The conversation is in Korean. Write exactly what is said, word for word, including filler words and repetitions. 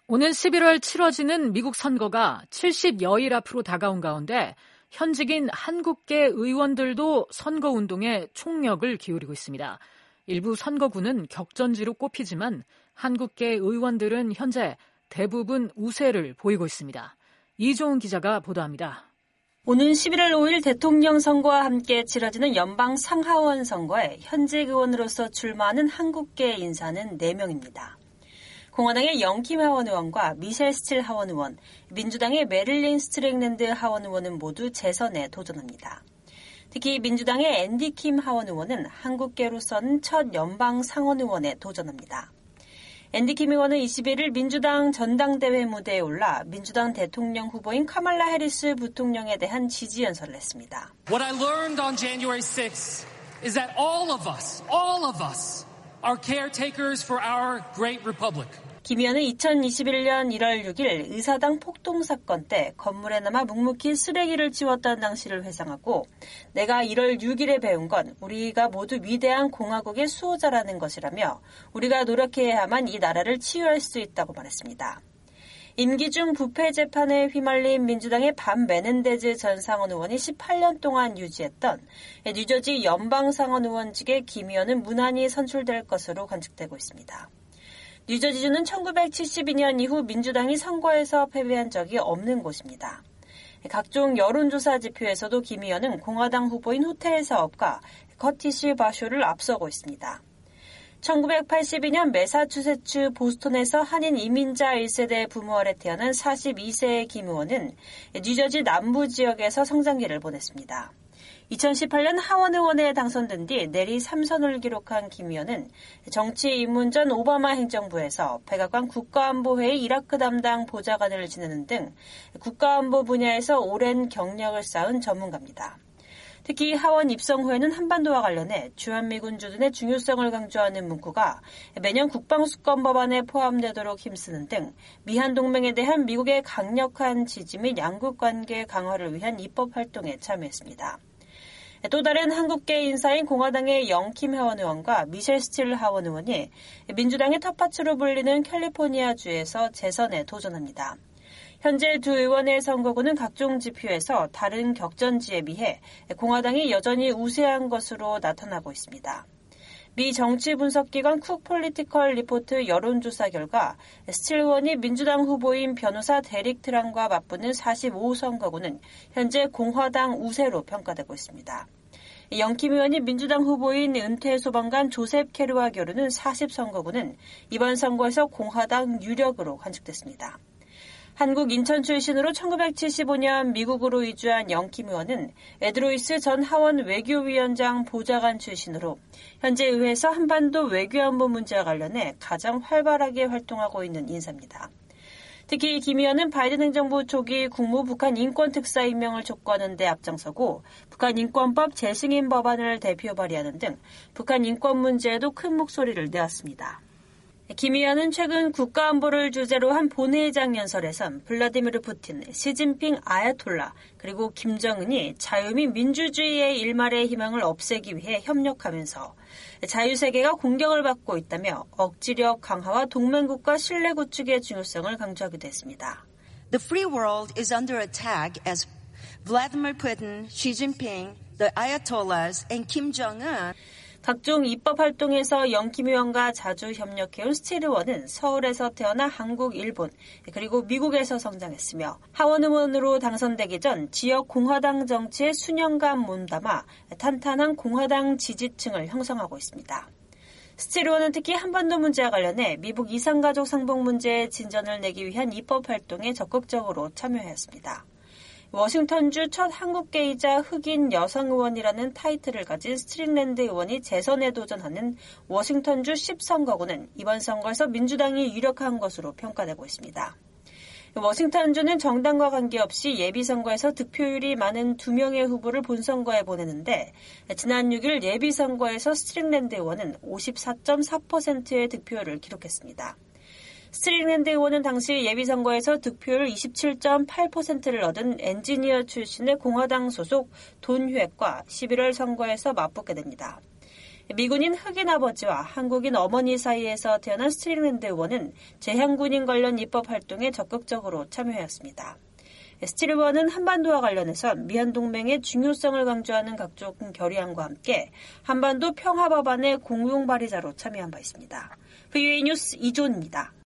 오는 십일월 치러지는 미국 선거가 칠십여일 앞으로 다가온 가운데 현직인 한국계 의원들도 선거운동에 총력을 기울이고 있습니다. 일부 선거구는 격전지로 꼽히지만 한국계 의원들은 현재 대부분 우세를 보이고 있습니다. 이종훈 기자가 보도합니다. 오는 십일월 오일 대통령 선거와 함께 치러지는 연방 상하원 선거에 현직 의원으로서 출마하는 한국계 인사는 네 명입니다. 공화당의 영킴 하원 의원과 미셸 스틸 하원 의원, 민주당의 메릴린 스트릭랜드 하원 의원은 모두 재선에 도전합니다. 특히 민주당의 앤디 킴 하원 의원은 한국계로서는 첫 연방 상원 의원에 도전합니다. 앤디 킴 의원은 이십일일 민주당 전당대회 무대에 올라 민주당 대통령 후보인 카말라 해리스 부통령에 대한 지지 연설을 했습니다. What I learned on January sixth is that all of us, all of us are caretakers for our great republic. 김 의원은 이천이십일년 일월 육일 의사당 폭동 사건 때 건물에 남아 묵묵히 쓰레기를 치웠던 당시를 회상하고 내가 일월 육일에 배운 건 우리가 모두 위대한 공화국의 수호자라는 것이라며 우리가 노력해야만 이 나라를 치유할 수 있다고 말했습니다. 임기 중 부패 재판에 휘말린 민주당의 반 메넨데즈 전 상원 의원이 십팔년 동안 유지했던 뉴저지 연방 상원 의원직에 김 의원은 무난히 선출될 것으로 관측되고 있습니다. 뉴저지주는 천구백칠십이년 이후 민주당이 선거에서 패배한 적이 없는 곳입니다. 각종 여론조사 지표에서도 김 의원은 공화당 후보인 호텔 사업가 커티시 바쇼를 앞서고 있습니다. 천구백팔십이년 매사추세츠 보스턴에서 한인 이민자 일 세대 부모 아래 태어난 사십이세의 김 의원은 뉴저지 남부 지역에서 성장기를 보냈습니다. 이천십팔년 하원 의원에 당선된 뒤 내리 삼선을 기록한 김 의원은 정치 입문 전 오바마 행정부에서 백악관 국가안보회의 이라크 담당 보좌관을 지내는 등 국가안보 분야에서 오랜 경력을 쌓은 전문가입니다. 특히 하원 입성 후에는 한반도와 관련해 주한미군 주둔의 중요성을 강조하는 문구가 매년 국방수권 법안에 포함되도록 힘쓰는 등 미한동맹에 대한 미국의 강력한 지지 및 양국관계 강화를 위한 입법 활동에 참여했습니다. 또 다른 한국계 인사인 공화당의 영킴 하원 의원과 미셸 스틸 하원 의원이 민주당의 텃밭으로 불리는 캘리포니아주에서 재선에 도전합니다. 현재 두 의원의 선거구는 각종 지표에서 다른 격전지에 비해 공화당이 여전히 우세한 것으로 나타나고 있습니다. 미 정치 분석기관 쿡 폴리티컬 리포트 여론조사 결과 스틸 의원이 민주당 후보인 변호사 데릭 트랑과 맞붙는 사십오 선거구는 현재 공화당 우세로 평가되고 있습니다. 영킴 의원이 민주당 후보인 은퇴 소방관 조셉 케르와 겨루는 사십 선거구는 이번 선거에서 공화당 유력으로 관측됐습니다. 한국 인천 출신으로 천구백칠십오년 미국으로 이주한 영킴 의원은 에드로이스 전 하원 외교위원장 보좌관 출신으로 현재 의회에서 한반도 외교안보 문제와 관련해 가장 활발하게 활동하고 있는 인사입니다. 특히 김 의원은 바이든 행정부 초기 국무 북한 인권특사 임명을 촉구하는 데 앞장서고 북한 인권법 재승인 법안을 대표 발의하는 등 북한 인권 문제에도 큰 목소리를 내었습니다. 김 의원은 최근 국가안보를 주제로 한 본회의장 연설에선 블라디미르 푸틴, 시진핑 아야톨라, 그리고 김정은이 자유 및 민주주의의 일말의 희망을 없애기 위해 협력하면서 자유세계가 공격을 받고 있다며 억지력 강화와 동맹국가 신뢰 구축의 중요성을 강조하기도 했습니다. The free world is under attack as Vladimir Putin, Xi Jinping, the Ayatollahs, and Kim Jong-un 각종 입법 활동에서 영킴 의원과 자주 협력해온 스틸 의원은 서울에서 태어나 한국, 일본, 그리고 미국에서 성장했으며 하원 의원으로 당선되기 전 지역 공화당 정치에 수년간 몸담아 탄탄한 공화당 지지층을 형성하고 있습니다. 스틸 의원은 특히 한반도 문제와 관련해 미국 이산가족 상봉 문제에 진전을 내기 위한 입법 활동에 적극적으로 참여했습니다. 워싱턴주 첫 한국계이자 흑인 여성 의원이라는 타이틀을 가진 스트릭랜드 의원이 재선에 도전하는 워싱턴주 십 선거구는 이번 선거에서 민주당이 유력한 것으로 평가되고 있습니다. 워싱턴주는 정당과 관계없이 예비선거에서 득표율이 많은 두 명의 후보를 본선거에 보내는데 지난 육일 예비선거에서 스트릭랜드 의원은 오십사 점 사 퍼센트의 득표율을 기록했습니다. 스트릭랜드 의원은 당시 예비선거에서 득표율 이십칠 점 팔 퍼센트를 얻은 엔지니어 출신의 공화당 소속 돈 휴액과 십일월 선거에서 맞붙게 됩니다. 미군인 흑인 아버지와 한국인 어머니 사이에서 태어난 스트릭랜드 의원은 재향군인 관련 입법 활동에 적극적으로 참여했습니다. 스틸 의원은 한반도와 관련해선 미한동맹의 중요성을 강조하는 각종 결의안과 함께 한반도 평화법안의 공동 발의자로 참여한 바 있습니다. 브이오에이 뉴스 이조은입니다.